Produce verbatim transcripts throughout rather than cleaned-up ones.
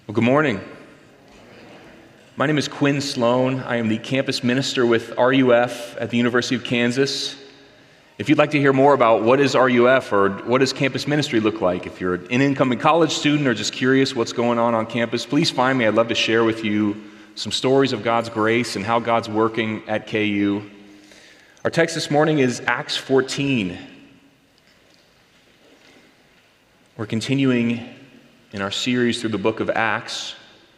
Well, good morning. My name is Quinn Sloan. I am the campus minister with R U F at the University of Kansas. If you'd like to hear more about what is R U F or what does campus ministry look like, if you're an incoming college student or just curious what's going on on campus, please find me. I'd love to share with you some stories of God's grace and how God's working at K U. Our text this morning is Acts fourteen. We're continuing in our series through the book of Acts.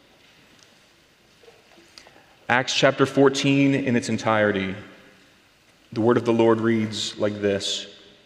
Acts chapter fourteen in its entirety. The word of the Lord reads like this.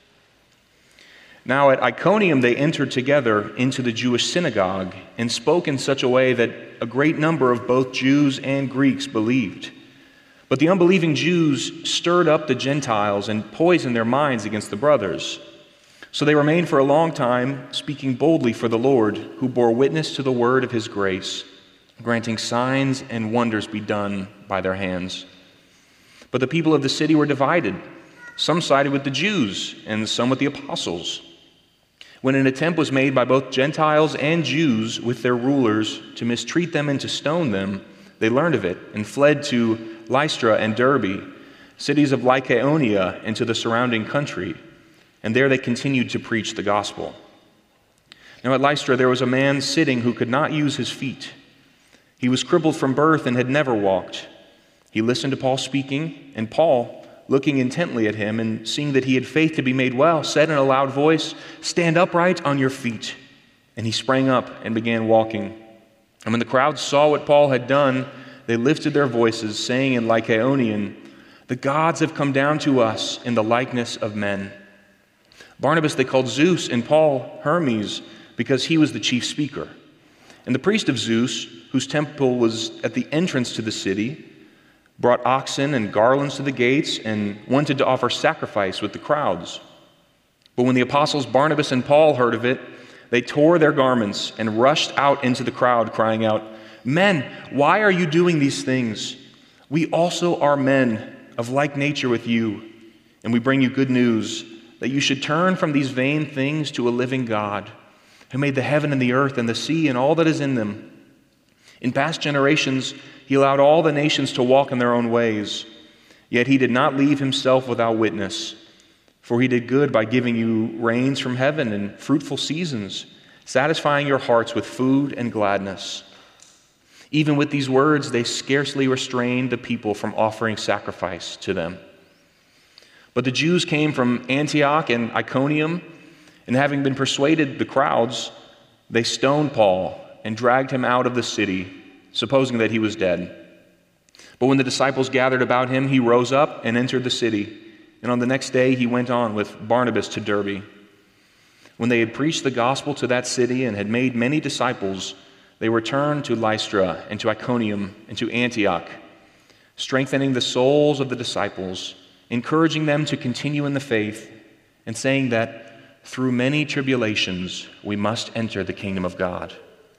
Now at Iconium they entered together into the Jewish synagogue and spoke in such a way that a great number of both Jews and Greeks believed. But the unbelieving Jews stirred up the Gentiles and poisoned their minds against the brothers. So they remained for a long time, speaking boldly for the Lord, who bore witness to the word of his grace, granting signs and wonders be done by their hands. But the people of the city were divided. Some sided with the Jews, and some with the apostles. When an attempt was made by both Gentiles and Jews with their rulers to mistreat them and to stone them, they learned of it and fled to Lystra and Derbe, cities of Lycaonia, and to the surrounding country. And there they continued to preach the gospel. Now at Lystra there was a man sitting who could not use his feet. He was crippled from birth and had never walked. He listened to Paul speaking, and Paul, looking intently at him and seeing that he had faith to be made well, said in a loud voice, "Stand upright on your feet." And he sprang up and began walking. And when the crowd saw what Paul had done, they lifted their voices, saying in Lycaonian, "The gods have come down to us in the likeness of men." Barnabas they called Zeus, and Paul Hermes, because he was the chief speaker. And the priest of Zeus, whose temple was at the entrance to the city, brought oxen and garlands to the gates and wanted to offer sacrifice with the crowds. But when the apostles Barnabas and Paul heard of it, they tore their garments and rushed out into the crowd, crying out, "Men, why are you doing these things? We also are men of like nature with you, and we bring you good news that you should turn from these vain things to a living God, who made the heaven and the earth and the sea and all that is in them. In past generations, he allowed all the nations to walk in their own ways, yet he did not leave himself without witness. For he did good by giving you rains from heaven and fruitful seasons, satisfying your hearts with food and gladness." Even with these words, they scarcely restrained the people from offering sacrifice to them. But the Jews came from Antioch and Iconium, and having been persuaded the crowds, they stoned Paul and dragged him out of the city, supposing that he was dead. But when the disciples gathered about him, he rose up and entered the city, and on the next day he went on with Barnabas to Derbe. When they had preached the gospel to that city and had made many disciples, they returned to Lystra and to Iconium and to Antioch, strengthening the souls of the disciples, encouraging them to continue in the faith, and saying that through many tribulations we must enter the kingdom of God.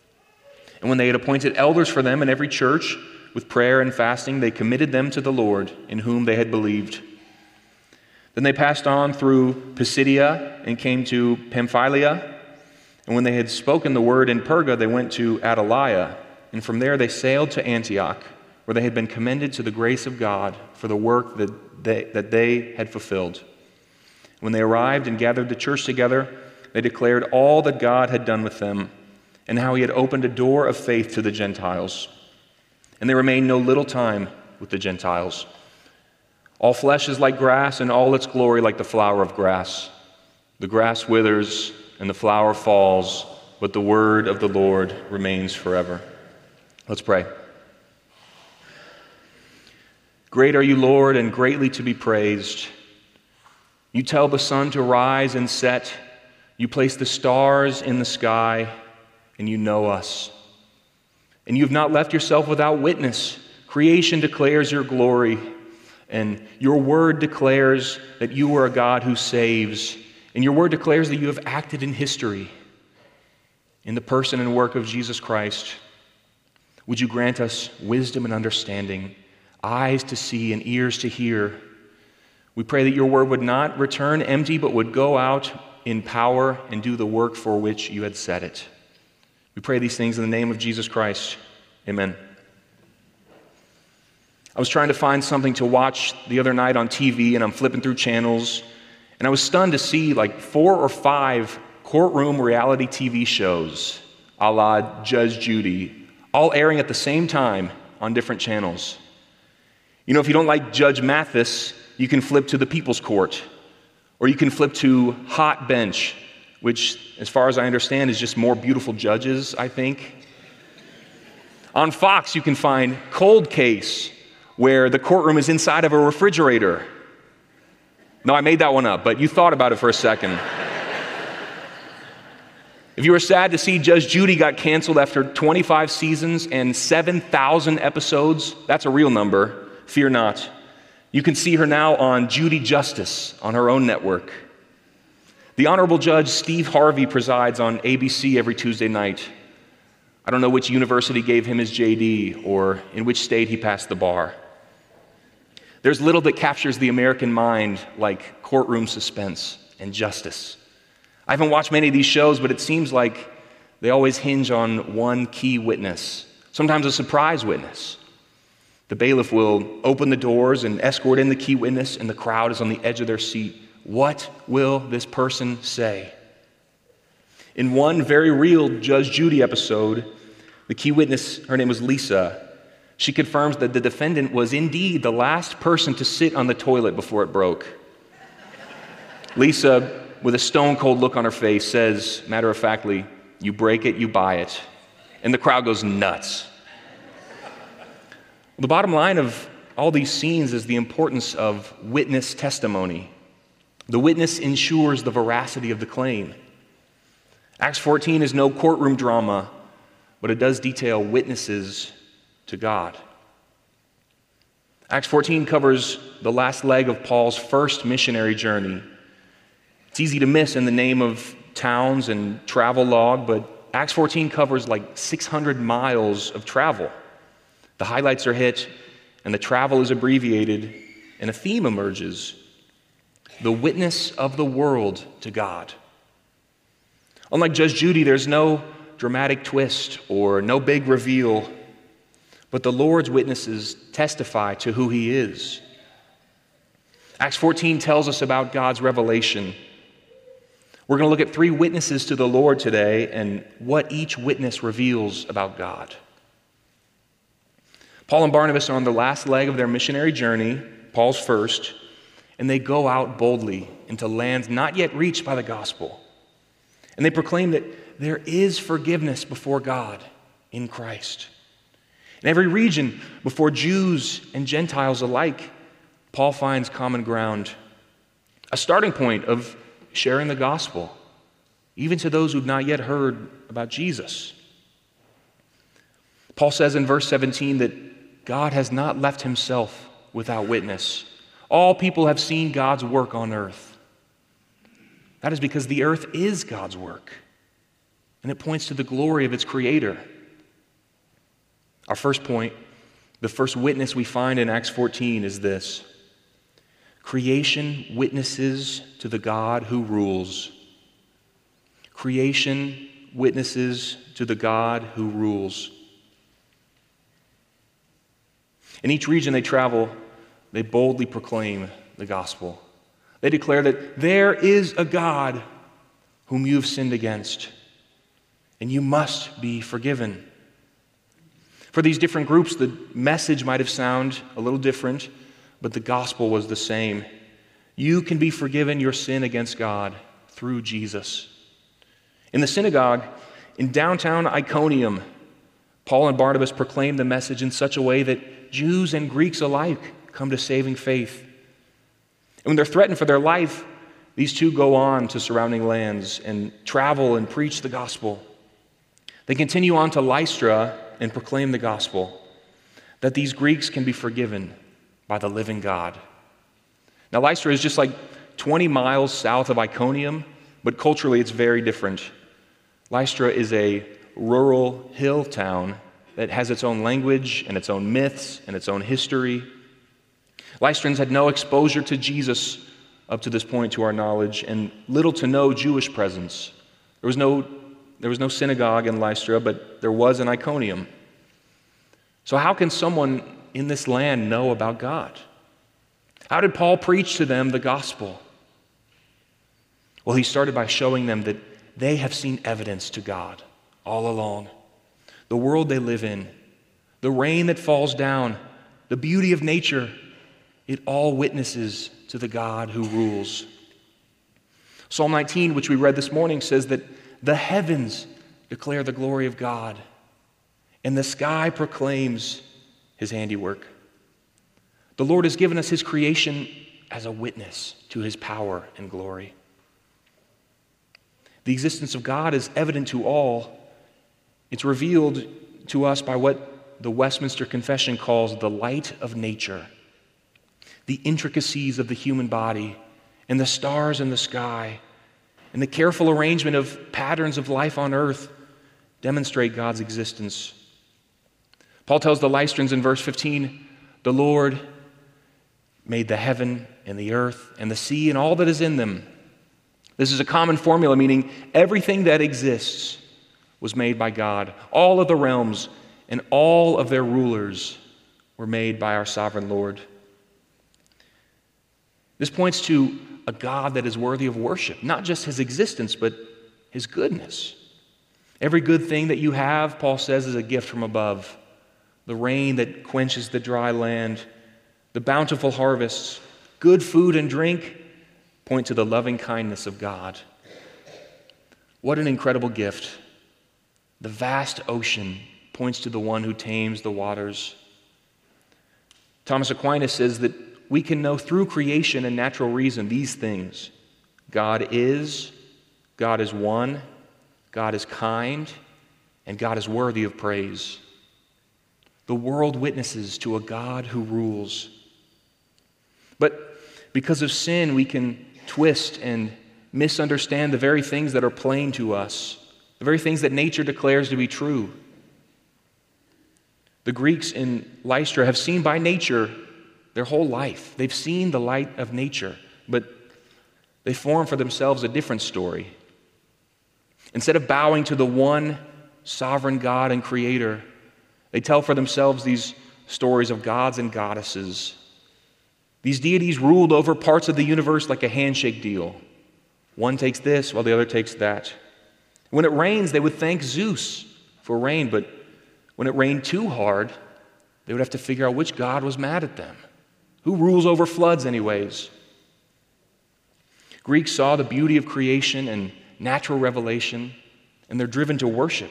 And when they had appointed elders for them in every church, with prayer and fasting, they committed them to the Lord, in whom they had believed. Then they passed on through Pisidia and came to Pamphylia. And when they had spoken the word in Perga, they went to Attalia. And from there they sailed to Antioch, where they had been commended to the grace of God for the work that they, that they had fulfilled. When they arrived and gathered the church together, they declared all that God had done with them, and how he had opened a door of faith to the Gentiles. And they remained no little time with the Gentiles. All flesh is like grass, and all its glory like the flower of grass. The grass withers, and the flower falls, but the word of the Lord remains forever. Let's pray. Great are you, Lord, and greatly to be praised. You tell the sun to rise and set. You place the stars in the sky, and you know us. And you have not left yourself without witness. Creation declares your glory, and your word declares that you are a God who saves. And your word declares that you have acted in history in the person and work of Jesus Christ. Would you grant us wisdom and understanding, eyes to see and ears to hear? We pray that your word would not return empty, but would go out in power and do the work for which you had set it. We pray these things in the name of Jesus Christ. Amen. I was trying to find something to watch the other night on T V, and I'm flipping through channels, and I was stunned to see like four or five courtroom reality T V shows, a la Judge Judy, all airing at the same time on different channels. You know, if you don't like Judge Mathis, you can flip to the People's Court, or you can flip to Hot Bench, which, as far as I understand, is just more beautiful judges, I think. On Fox, you can find Cold Case, where the courtroom is inside of a refrigerator. No, I made that one up, but you thought about it for a second. If you were sad to see Judge Judy got canceled after twenty-five seasons and seven thousand episodes, that's a real number, fear not. You can see her now on Judy Justice on her own network. The Honorable Judge Steve Harvey presides on A B C every Tuesday night. I don't know which university gave him his J D or in which state he passed the bar. There's little that captures the American mind like courtroom suspense and justice. I haven't watched many of these shows, but it seems like they always hinge on one key witness, sometimes a surprise witness. The bailiff will open the doors and escort in the key witness, and the crowd is on the edge of their seat. What will this person say? In one very real Judge Judy episode, the key witness, her name was Lisa, she confirms that the defendant was indeed the last person to sit on the toilet before it broke. Lisa, with a stone-cold look on her face, says, matter-of-factly, "You break it, you buy it." And the crowd goes nuts. The bottom line of all these scenes is the importance of witness testimony. The witness ensures the veracity of the claim. Acts fourteen is no courtroom drama, but it does detail witnesses to God. Acts fourteen covers the last leg of Paul's first missionary journey. It's easy to miss in the name of towns and travel log, but Acts fourteen covers like six hundred miles of travel. The highlights are hit, and the travel is abbreviated, and a theme emerges: the witness of the world to God. Unlike Judge Judy, there's no dramatic twist or no big reveal, but the Lord's witnesses testify to who He is. Acts fourteen tells us about God's revelation. We're going to look at three witnesses to the Lord today and what each witness reveals about God. Paul and Barnabas are on the last leg of their missionary journey, Paul's first, and they go out boldly into lands not yet reached by the gospel. And they proclaim that there is forgiveness before God in Christ. In every region, before Jews and Gentiles alike, Paul finds common ground, a starting point of sharing the gospel, even to those who've not yet heard about Jesus. Paul says in verse seventeen that God has not left Himself without witness. All people have seen God's work on earth. That is because the earth is God's work, and it points to the glory of its Creator. Our first point, the first witness we find in Acts fourteen is this: creation witnesses to the God who rules. Creation witnesses to the God who rules. In each region they travel, they boldly proclaim the gospel. They declare that there is a God whom you've sinned against, and you must be forgiven. For these different groups, the message might have sounded a little different, but the gospel was the same. You can be forgiven your sin against God through Jesus. In the synagogue in downtown Iconium, Paul and Barnabas proclaimed the message in such a way that Jews and Greeks alike come to saving faith. And when they're threatened for their life, these two go on to surrounding lands and travel and preach the gospel. They continue on to Lystra and proclaim the gospel, that these Greeks can be forgiven by the living God. Now, Lystra is just like twenty miles south of Iconium, but culturally it's very different. Lystra is a rural hill town that has its own language and its own myths and its own history. Lystrans had no exposure to Jesus up to this point, to our knowledge, and little to no Jewish presence. There was no There was no synagogue in Lystra, but there was in Iconium. So how can someone in this land know about God? How did Paul preach to them the gospel? Well, he started by showing them that they have seen evidence to God all along. The world they live in, the rain that falls down, the beauty of nature, it all witnesses to the God who rules. Psalm nineteen, which we read this morning, says that the heavens declare the glory of God, and the sky proclaims his handiwork. The Lord has given us his creation as a witness to his power and glory. The existence of God is evident to all. It's revealed to us by what the Westminster Confession calls the light of nature, the intricacies of the human body, and the stars in the sky, and the careful arrangement of patterns of life on earth demonstrate God's existence. Paul tells the Lystrans in verse fifteen, the Lord made the heaven and the earth and the sea and all that is in them. This is a common formula, meaning everything that exists was made by God. All of the realms and all of their rulers were made by our sovereign Lord. This points to a God that is worthy of worship, not just his existence, but his goodness. Every good thing that you have, Paul says, is a gift from above. The rain that quenches the dry land, the bountiful harvests, good food and drink point to the loving kindness of God. What an incredible gift. The vast ocean points to the one who tames the waters. Thomas Aquinas says that we can know through creation and natural reason these things. God is, God is one, God is kind, and God is worthy of praise. The world witnesses to a God who rules. But because of sin, we can twist and misunderstand the very things that are plain to us, the very things that nature declares to be true. The Greeks in Lystra have seen by nature their whole life. They've seen the light of nature, but they form for themselves a different story. Instead of bowing to the one sovereign God and Creator, they tell for themselves these stories of gods and goddesses. These deities ruled over parts of the universe like a handshake deal. One takes this while the other takes that. When it rains, they would thank Zeus for rain, but when it rained too hard, they would have to figure out which god was mad at them. Who rules over floods anyways? Greeks saw the beauty of creation and natural revelation, and they're driven to worship.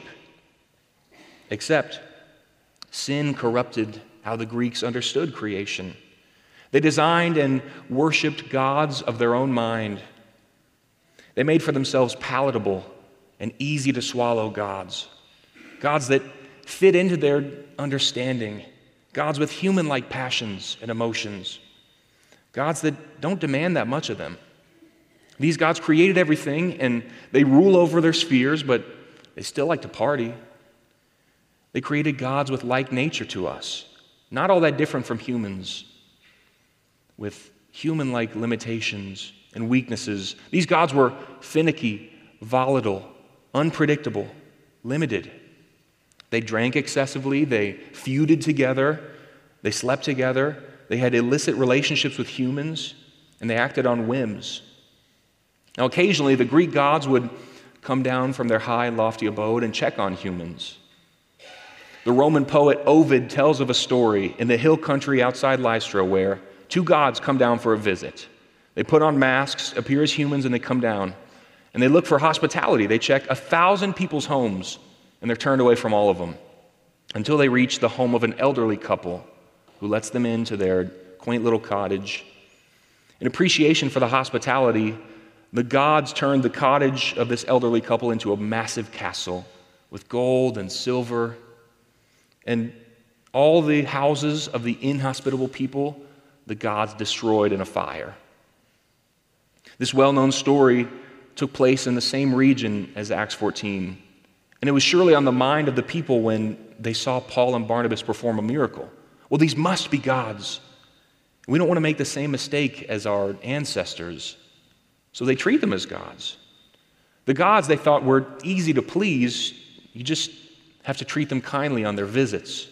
Except sin corrupted how the Greeks understood creation. They designed and worshiped gods of their own mind. They made for themselves palatable and easy to swallow gods. Gods that fit into their understanding. Gods with human-like passions and emotions. Gods that don't demand that much of them. These gods created everything and they rule over their spheres, but they still like to party. They created gods with like nature to us, not all that different from humans, with human-like limitations and weaknesses. These gods were finicky, volatile, unpredictable, limited. They drank excessively, they feuded together, they slept together, they had illicit relationships with humans, and they acted on whims. Now, occasionally, the Greek gods would come down from their high and lofty abode and check on humans. The Roman poet Ovid tells of a story in the hill country outside Lystra where two gods come down for a visit. They put on masks, appear as humans, and they come down. And they look for hospitality. They check a thousand people's homes, and they're turned away from all of them until they reach the home of an elderly couple who lets them into their quaint little cottage. In appreciation for the hospitality, the gods turned the cottage of this elderly couple into a massive castle with gold and silver. And all the houses of the inhospitable people, the gods destroyed in a fire. This well-known story took place in the same region as Acts fourteen. And it was surely on the mind of the people when they saw Paul and Barnabas perform a miracle. Well, these must be gods. We don't want to make the same mistake as our ancestors. So they treat them as gods. The gods they thought were easy to please. You just have to treat them kindly on their visits.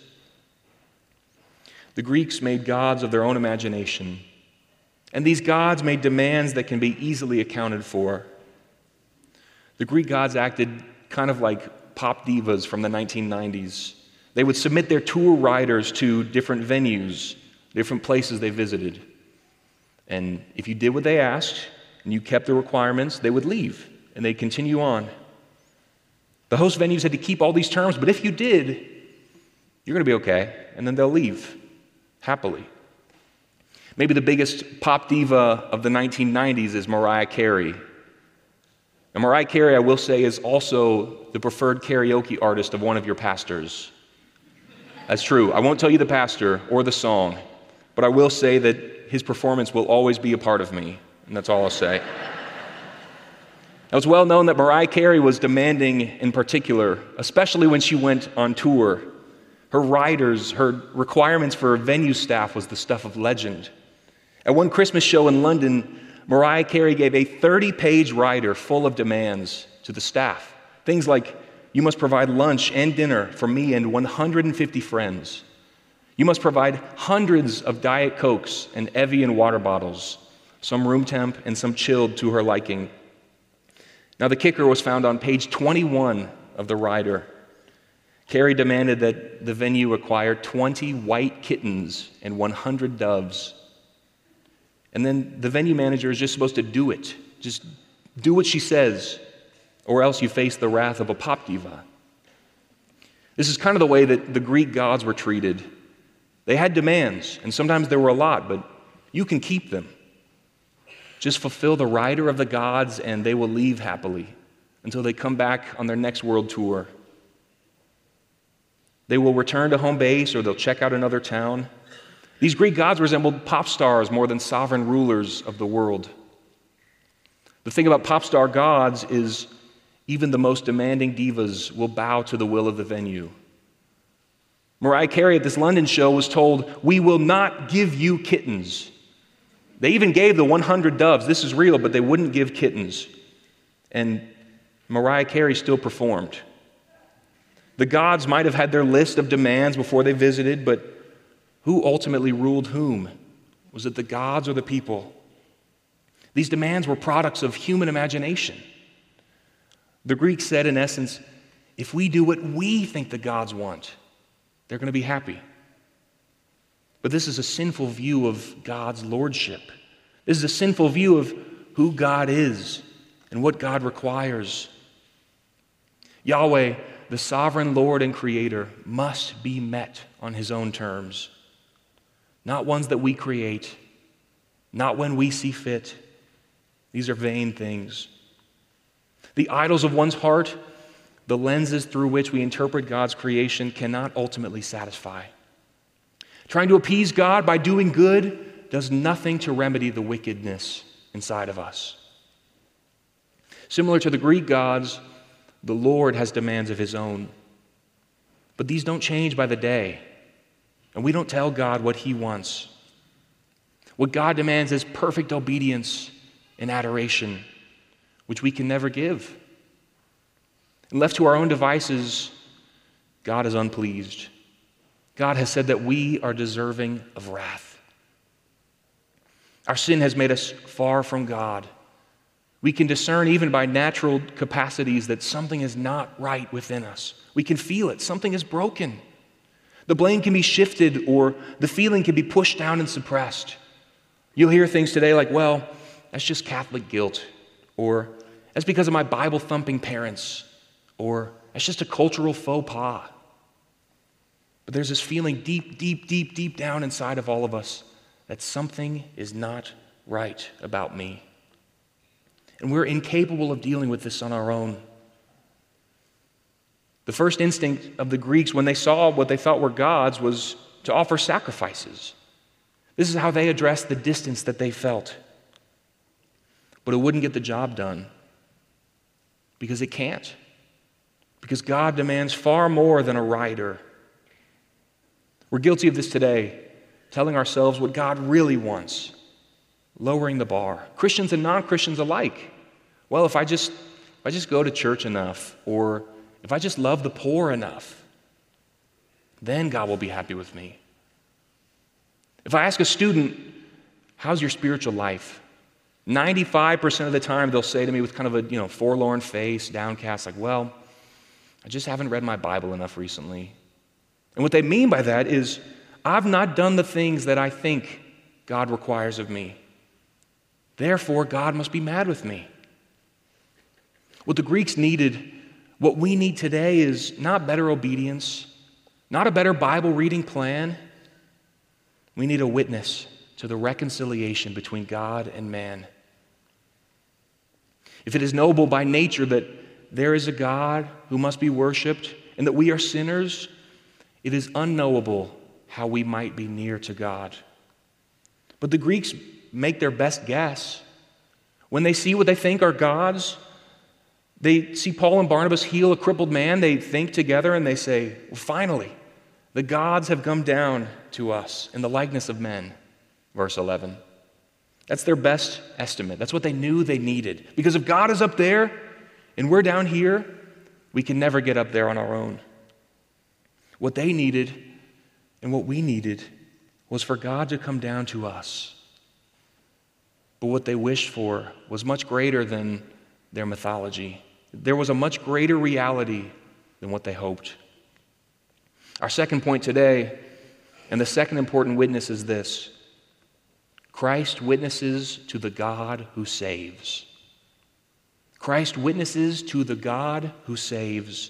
The Greeks made gods of their own imagination, and these gods made demands that can be easily accounted for. The Greek gods acted kind of like pop divas from the nineteen nineties. They would submit their tour riders to different venues, different places they visited. And if you did what they asked and you kept the requirements, they would leave and they'd continue on. The host venues had to keep all these terms, but if you did, you're going to be okay, and then they'll leave happily. Maybe the biggest pop diva of the nineteen nineties is Mariah Carey. And Mariah Carey, I will say, is also the preferred karaoke artist of one of your pastors. That's true. I won't tell you the pastor or the song, but I will say that his performance will always be a part of me, and that's all I'll say. Now, it's well known that Mariah Carey was demanding in particular, especially when she went on tour. Her riders, her requirements for venue staff was the stuff of legend. At one Christmas show in London, Mariah Carey gave a thirty-page rider full of demands to the staff. Things like, you must provide lunch and dinner for me and one hundred fifty friends. You must provide hundreds of Diet Cokes and Evian water bottles, some room temp and some chilled to her liking. Now, the kicker was found on page twenty-one of the rider. Carey demanded that the venue acquire twenty white kittens and one hundred doves. And then the venue manager is just supposed to do it. Just do what she says, or else you face the wrath of a pop diva. This is kind of the way that the Greek gods were treated. They had demands, and sometimes there were a lot, but you can keep them. Just fulfill the rider of the gods, and they will leave happily until they come back on their next world tour. They will return to home base, or they'll check out another town. These Greek gods resembled pop stars more than sovereign rulers of the world. The thing about pop star gods is even the most demanding divas will bow to the will of the venue. Mariah Carey at this London show was told, "We will not give you kittens." They even gave the one hundred doves. This is real, but they wouldn't give kittens. And Mariah Carey still performed. The gods might have had their list of demands before they visited, but who ultimately ruled whom? Was it the gods or the people? These demands were products of human imagination. The Greeks said, in essence, if we do what we think the gods want, they're going to be happy. But this is a sinful view of God's lordship. This is a sinful view of who God is and what God requires. Yahweh, the sovereign Lord and Creator, must be met on His own terms, not ones that we create, not when we see fit. These are vain things. The idols of one's heart, the lenses through which we interpret God's creation, cannot ultimately satisfy. Trying to appease God by doing good does nothing to remedy the wickedness inside of us. Similar to the Greek gods, the Lord has demands of His own. But these don't change by the day, and we don't tell God what He wants. What God demands is perfect obedience and adoration, which we can never give. And left to our own devices, God is unpleased. God has said that we are deserving of wrath. Our sin has made us far from God. We can discern even by natural capacities that something is not right within us. We can feel it. Something is broken. The blame can be shifted, or the feeling can be pushed down and suppressed. You'll hear things today like, well, that's just Catholic guilt, or that's because of my Bible-thumping parents, or that's just a cultural faux pas. But there's this feeling deep, deep, deep, deep down inside of all of us that something is not right about me. And we're incapable of dealing with this on our own. The first instinct of the Greeks when they saw what they thought were gods was to offer sacrifices. This is how they addressed the distance that they felt. But it wouldn't get the job done because it can't. Because God demands far more than a rider. We're guilty of this today, telling ourselves what God really wants, lowering the bar. Christians and non-Christians alike. Well, if I just if I just go to church enough, or if I just love the poor enough, then God will be happy with me. If I ask a student, how's your spiritual life? ninety-five percent of the time they'll say to me with kind of a you know forlorn face, downcast, like, well, I just haven't read my Bible enough recently. And what they mean by that is, I've not done the things that I think God requires of me. Therefore, God must be mad with me. What the Greeks needed, what we need today, is not better obedience, not a better Bible reading plan. We need a witness to the reconciliation between God and man. If it is noble by nature that there is a God who must be worshiped and that we are sinners, it is unknowable how we might be near to God. But the Greeks make their best guess. When they see what they think are gods, they see Paul and Barnabas heal a crippled man, they think together and they say, well, finally, the gods have come down to us in the likeness of men. Verse eleven. That's their best estimate. That's what they knew they needed. Because if God is up there and we're down here, we can never get up there on our own. What they needed and what we needed was for God to come down to us. But what they wished for was much greater than their mythology. There was a much greater reality than what they hoped. Our second point today, and the second important witness, is this: Christ witnesses to the God who saves. Christ witnesses to the God who saves.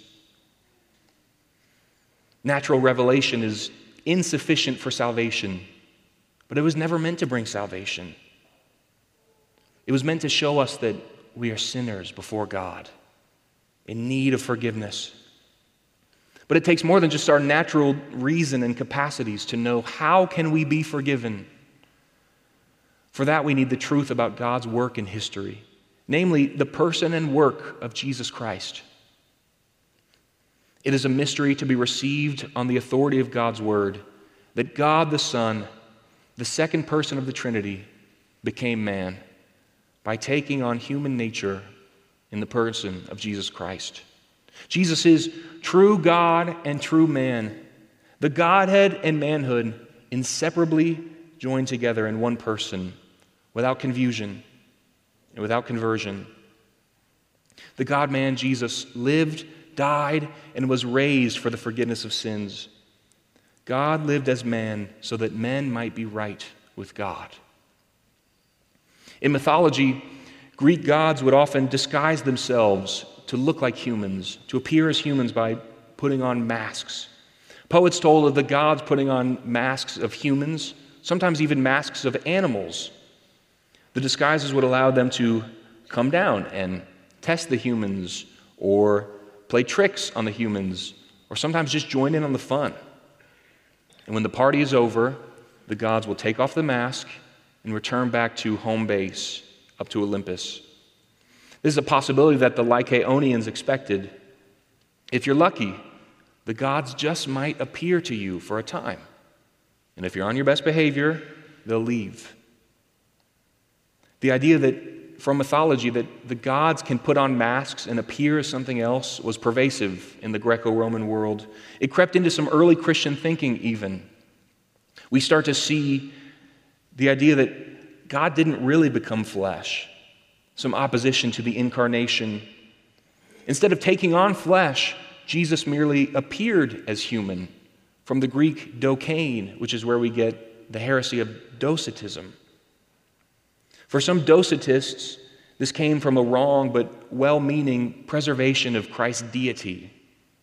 Natural revelation is insufficient for salvation, but it was never meant to bring salvation. It was meant to show us that we are sinners before God, in need of forgiveness. But it takes more than just our natural reason and capacities to know how can we be forgiven. For that, we need the truth about God's work in history, namely the person and work of Jesus Christ. It is a mystery to be received on the authority of God's word that God the Son, the second person of the Trinity, became man by taking on human nature in the person of Jesus Christ. Jesus is true God and true man, the Godhead and manhood inseparably joined together in one person, without confusion and without conversion. The God-man Jesus lived, died, and was raised for the forgiveness of sins. God lived as man so that men might be right with God. In mythology, Greek gods would often disguise themselves to look like humans, to appear as humans by putting on masks. Poets told of the gods putting on masks of humans, sometimes even masks of animals. The disguises would allow them to come down and test the humans, or play tricks on the humans, or sometimes just join in on the fun. And when the party is over, the gods will take off the mask and return back to home base, up to Olympus. This is a possibility that the Lycaonians expected. If you're lucky, the gods just might appear to you for a time. And if you're on your best behavior, they'll leave. The idea that, from mythology, that the gods can put on masks and appear as something else was pervasive in the Greco-Roman world. It crept into some early Christian thinking even. We start to see the idea that God didn't really become flesh, some opposition to the incarnation. Instead of taking on flesh, Jesus merely appeared as human, from the Greek dokein, which is where we get the heresy of Docetism. For some Docetists, this came from a wrong but well-meaning preservation of Christ's deity,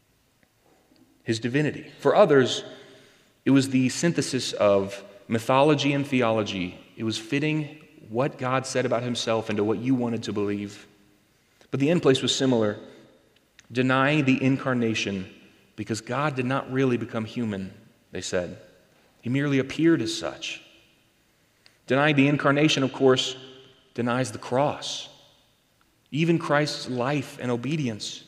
his divinity. For others, it was the synthesis of mythology and theology. It was fitting what God said about himself into what you wanted to believe. But the end place was similar, denying the incarnation because God did not really become human, they said. He merely appeared as such. Denying the incarnation, of course, denies the cross, even Christ's life and obedience.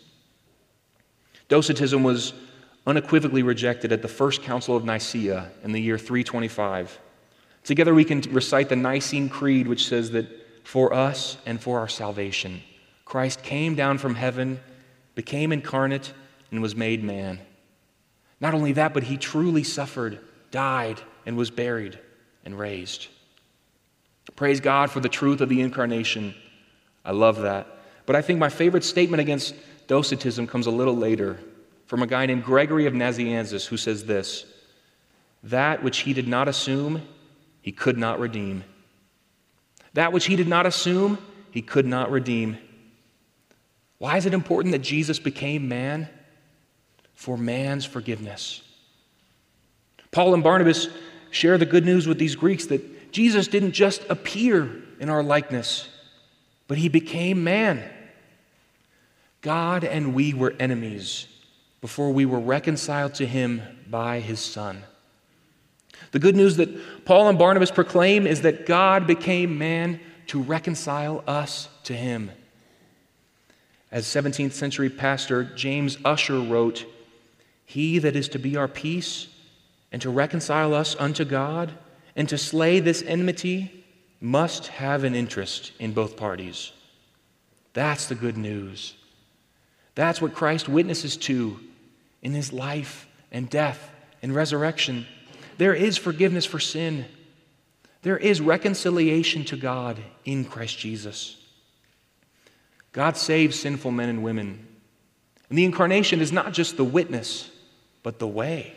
Docetism was unequivocally rejected at the First Council of Nicaea in the year three twenty-five. Together we can recite the Nicene Creed, which says that for us and for our salvation, Christ came down from heaven, became incarnate, and was made man. Not only that, but he truly suffered, died, and was buried and raised. Praise God for the truth of the incarnation. I love that. But I think my favorite statement against Docetism comes a little later, from a guy named Gregory of Nazianzus, who says this: that which he did not assume, he could not redeem. That which he did not assume, he could not redeem. Why is it important that Jesus became man? For man's forgiveness. Paul and Barnabas share the good news with these Greeks that Jesus didn't just appear in our likeness, but he became man. God and we were enemies before we were reconciled to him by his Son. The good news that Paul and Barnabas proclaim is that God became man to reconcile us to him. As seventeenth century pastor James Ussher wrote, "He that is to be our peace and to reconcile us unto God and to slay this enmity must have an interest in both parties." That's the good news. That's what Christ witnesses to in his life and death and resurrection. There is forgiveness for sin. There is reconciliation to God in Christ Jesus. God saves sinful men and women. And the incarnation is not just the witness, but the way.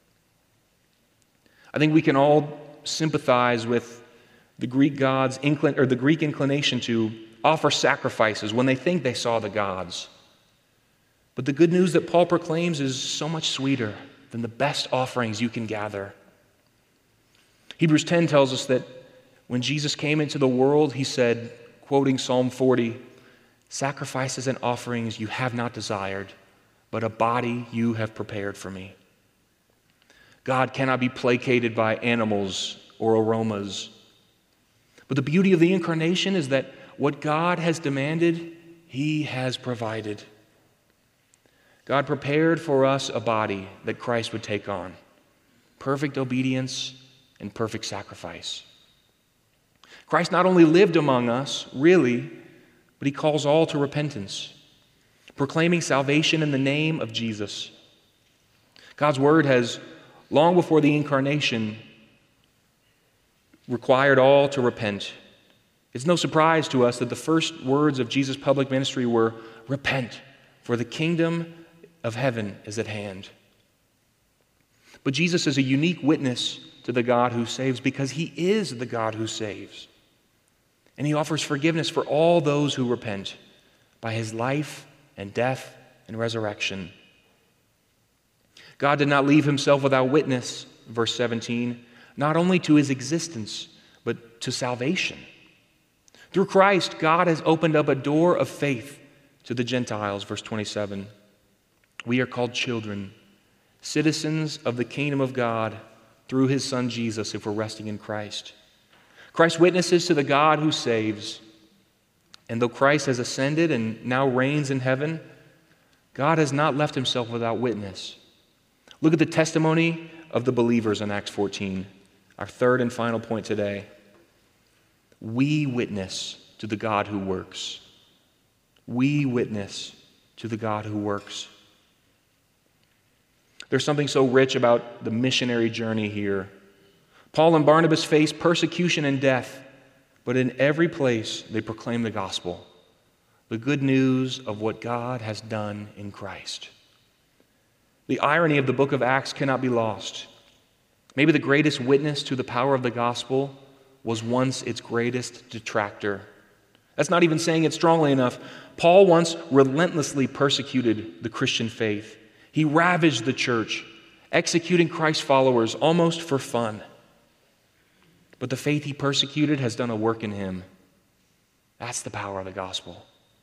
I think we can all sympathize with the Greek gods' inclin- or the Greek inclination to offer sacrifices when they think they saw the gods. But the good news that Paul proclaims is so much sweeter than the best offerings you can gather. Hebrews ten tells us that when Jesus came into the world, he said, quoting Psalm forty, "Sacrifices and offerings you have not desired, but a body you have prepared for me." God cannot be placated by animals or aromas. But the beauty of the incarnation is that what God has demanded, he has provided. God prepared for us a body that Christ would take on. Perfect obedience and perfect sacrifice. Christ not only lived among us, really, but he calls all to repentance, proclaiming salvation in the name of Jesus. God's word has, long before the incarnation, required all to repent. It's no surprise to us that the first words of Jesus' public ministry were, "Repent, for the kingdom of heaven is at hand." But Jesus is a unique witness to the God who saves because he is the God who saves. And he offers forgiveness for all those who repent by his life and death and resurrection. God did not leave himself without witness, verse seventeen, not only to his existence, but to salvation. Through Christ, God has opened up a door of faith to the Gentiles, verse twenty-seven. We are called children, citizens of the kingdom of God through his Son Jesus, if we're resting in Christ. Christ witnesses to the God who saves. And though Christ has ascended and now reigns in heaven, God has not left himself without witness. Look at the testimony of the believers in Acts fourteen, our third and final point today. We witness to the God who works. We witness to the God who works. There's something so rich about the missionary journey here. Paul and Barnabas face persecution and death, but in every place they proclaim the gospel, the good news of what God has done in Christ. The irony of the book of Acts cannot be lost. Maybe the greatest witness to the power of the gospel was once its greatest detractor. That's not even saying it strongly enough. Paul once relentlessly persecuted the Christian faith. He ravaged the church, executing Christ's followers almost for fun. But the faith he persecuted has done a work in him. That's the power of the gospel.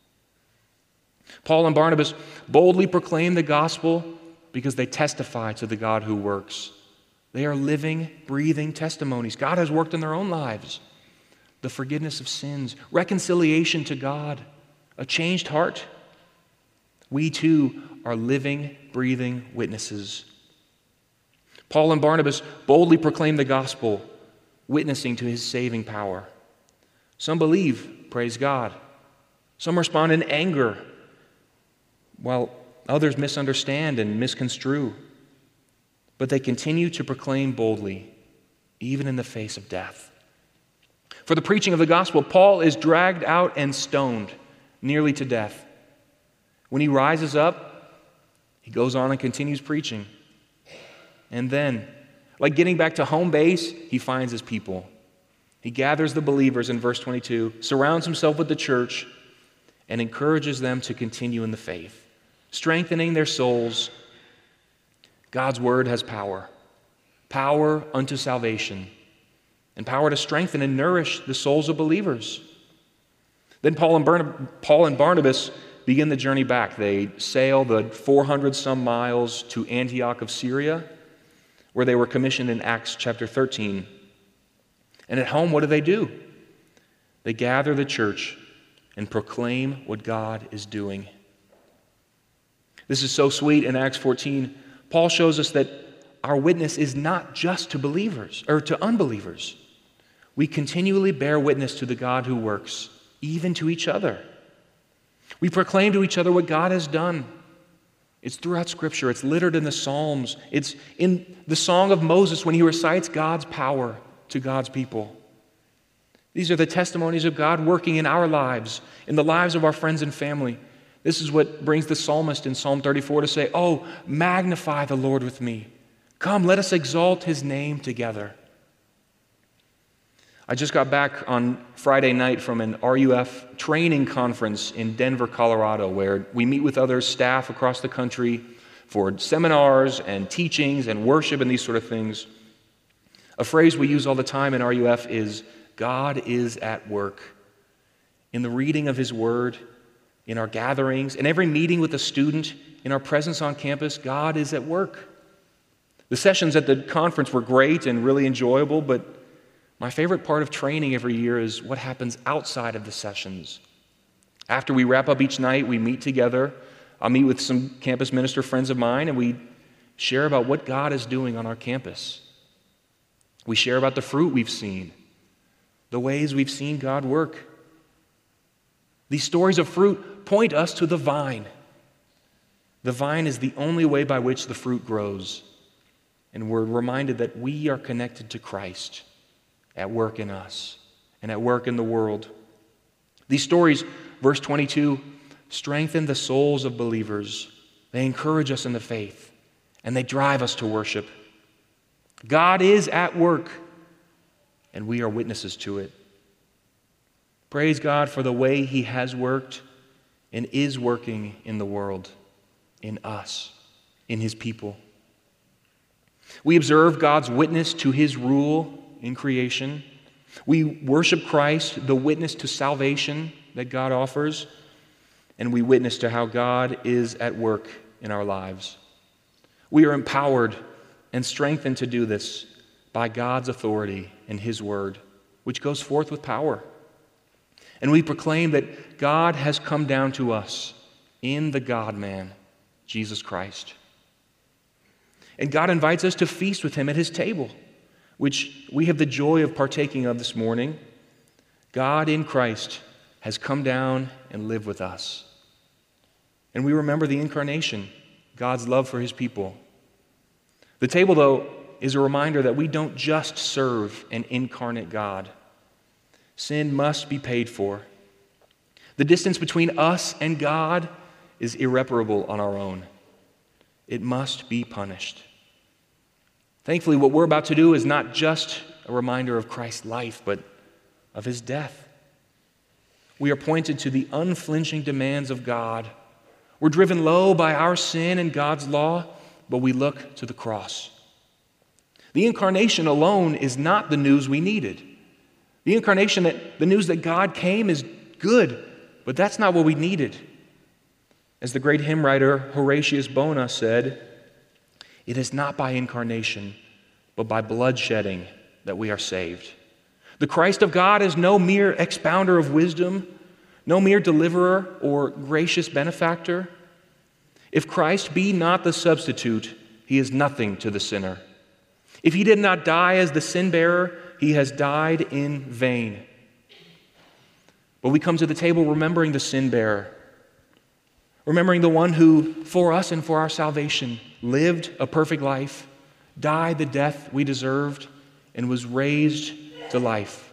Paul and Barnabas boldly proclaim the gospel because they testify to the God who works. They are living, breathing testimonies. God has worked in their own lives. The forgiveness of sins, reconciliation to God, a changed heart. We too are living, breathing witnesses. Paul and Barnabas boldly proclaim the gospel, witnessing to his saving power. Some believe, praise God. Some respond in anger, while others misunderstand and misconstrue. But they continue to proclaim boldly, even in the face of death. For the preaching of the gospel, Paul is dragged out and stoned, nearly to death. When he rises up, he goes on and continues preaching. And then, like getting back to home base, he finds his people. He gathers the believers in verse twenty-two, surrounds himself with the church, and encourages them to continue in the faith, strengthening their souls. God's word has power, power unto salvation, and power to strengthen and nourish the souls of believers. Then Paul and, Barnab- Paul and Barnabas begin the journey back. They sail the four hundred some miles to Antioch of Syria, where they were commissioned in Acts chapter thirteen. And at home, what do they do? They gather the church and proclaim what God is doing. This is so sweet in Acts fourteen. Paul shows us that our witness is not just to believers or to unbelievers. We continually bear witness to the God who works, even to each other. We proclaim to each other what God has done. It's throughout Scripture. It's littered in the Psalms. It's in the Song of Moses when he recites God's power to God's people. These are the testimonies of God working in our lives, in the lives of our friends and family. This is what brings the psalmist in Psalm thirty-four to say, "Oh, magnify the Lord with me. Come, let us exalt his name together." I just got back on Friday night from an R U F training conference in Denver, Colorado, where we meet with other staff across the country for seminars and teachings and worship and these sort of things. A phrase we use all the time in R U F is, God is at work. In the reading of his word, in our gatherings, in every meeting with a student, in our presence on campus, God is at work. The sessions at the conference were great and really enjoyable, but my favorite part of training every year is what happens outside of the sessions. After we wrap up each night, we meet together. I'll meet with some campus minister friends of mine, and we share about what God is doing on our campus. We share about the fruit we've seen, the ways we've seen God work. These stories of fruit point us to the vine. The vine is the only way by which the fruit grows. And we're reminded that we are connected to Christ at work in us and at work in the world. These stories, verse twenty-two, strengthen the souls of believers. They encourage us in the faith, and they drive us to worship. God is at work, and we are witnesses to it. Praise God for the way he has worked and is working in the world, in us, in his people. We observe God's witness to his rule in creation. We worship Christ, the witness to salvation that God offers, and we witness to how God is at work in our lives. We are empowered and strengthened to do this by God's authority and his word, which goes forth with power. And we proclaim that God has come down to us in the God-man, Jesus Christ. And God invites us to feast with him at his table, which we have the joy of partaking of this morning. God in Christ has come down and lived with us. And we remember the incarnation, God's love for his people. The table, though, is a reminder that we don't just serve an incarnate God. Sin must be paid for. The distance between us and God is irreparable on our own. It must be punished. Thankfully, what we're about to do is not just a reminder of Christ's life, but of his death. We are pointed to the unflinching demands of God. We're driven low by our sin and God's law, but we look to the cross. The incarnation alone is not the news we needed. The incarnation, that the news that God came is good, but that's not what we needed. As the great hymn writer Horatius Bonar said, "It is not by incarnation, but by bloodshedding that we are saved." The Christ of God is no mere expounder of wisdom, no mere deliverer or gracious benefactor. If Christ be not the substitute, he is nothing to the sinner. If he did not die as the sin bearer, he has died in vain. But we come to the table remembering the sin bearer, remembering the one who, for us and for our salvation, lived a perfect life, died the death we deserved, and was raised to life.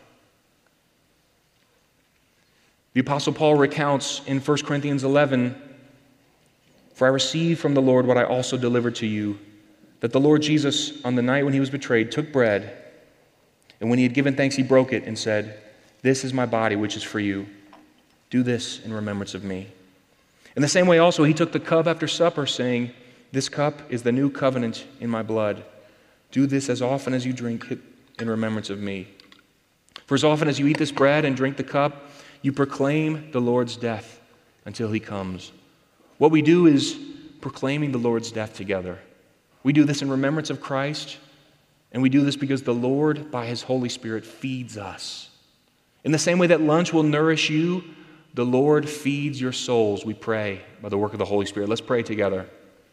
The Apostle Paul recounts in First Corinthians eleven, "For I received from the Lord what I also delivered to you, that the Lord Jesus, on the night when he was betrayed, took bread, and when he had given thanks, he broke it and said, 'This is my body, which is for you. Do this in remembrance of me.' In the same way also he took the cup after supper, saying, 'This cup is the new covenant in my blood. Do this as often as you drink it in remembrance of me. For as often as you eat this bread and drink the cup, you proclaim the Lord's death until he comes.'" What we do is proclaiming the Lord's death together. We do this in remembrance of Christ, and we do this because the Lord, by his Holy Spirit, feeds us. In the same way that lunch will nourish you, the Lord feeds your souls, we pray, by the work of the Holy Spirit. Let's pray together.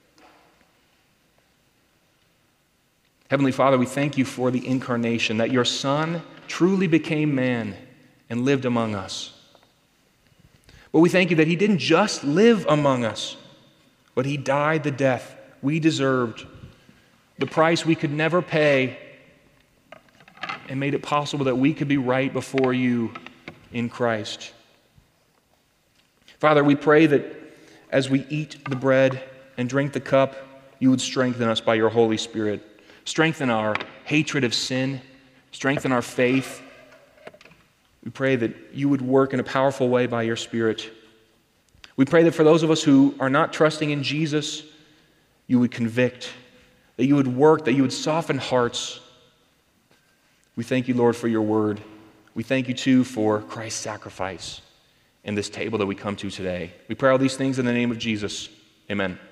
Heavenly Father, we thank you for the incarnation, that your Son truly became man and lived among us. But we thank you that he didn't just live among us, but he died the death we deserved, the price we could never pay, and made it possible that we could be right before you in Christ. Father, we pray that as we eat the bread and drink the cup, you would strengthen us by your Holy Spirit. Strengthen our hatred of sin. Strengthen our faith. We pray that you would work in a powerful way by your Spirit. We pray that for those of us who are not trusting in Jesus, you would convict, that you would work, that you would soften hearts. We thank you, Lord, for your word. We thank you, too, for Christ's sacrifice and this table that we come to today. We pray all these things in the name of Jesus. Amen.